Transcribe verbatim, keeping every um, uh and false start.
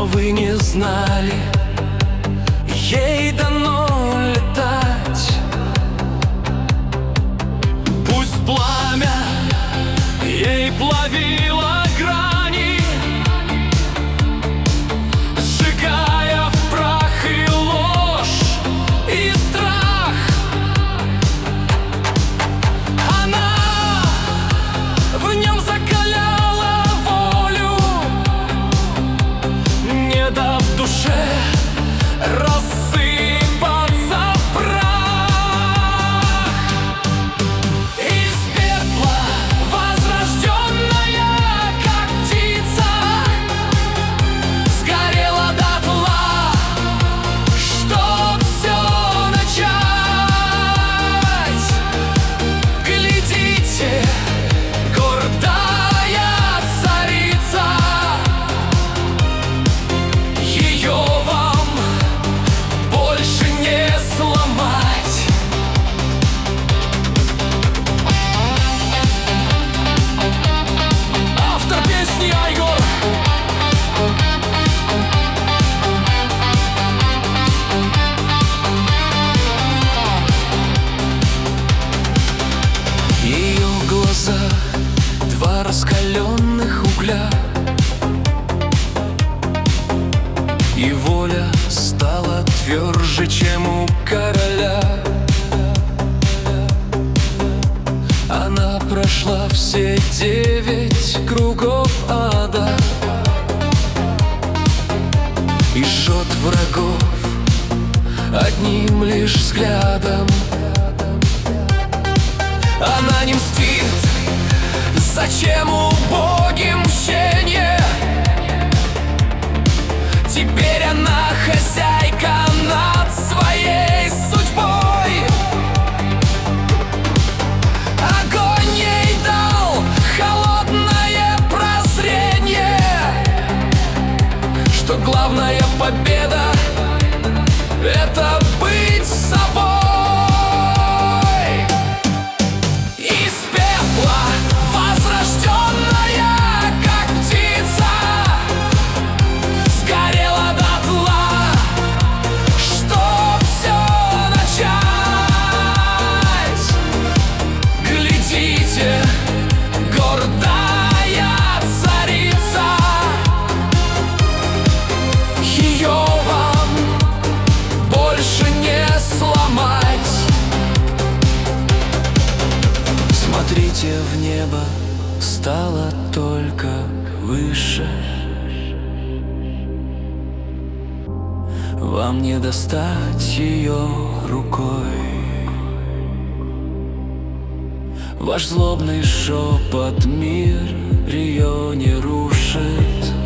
но вы не знали, ей дано летать. Пусть пламя ей плавило грани, сжигая в прах и ложь, и страх. Она в нем закаляла волю, не дав душе рассыпаться в прах. Из пепла возрожденная, как птица, сгорела дотла, чтоб все начать. Глядите, гордая царица, ее вам больше не сломать. Автор песни Айгор. В ее глазах два раскаленных угля, и воля стала тверже, чем у короля. Она прошла все девять кругов ада и жжет врагов одним лишь взглядом. Она не мстит, зачем убогим мщение? Теперь она хозяйка над своей судьбой. Огонь ей дал холодное прозрение, что главная победа — это быть собой. Из пепла возрожденная, как птица, сгорела дотла, чтоб все начать. Глядите, гордая царица, ее вам больше не сломать. Смотрите в небо, стало только выше. Вам не достать ее рукой. Ваш злобный шепот мир ее не рушит.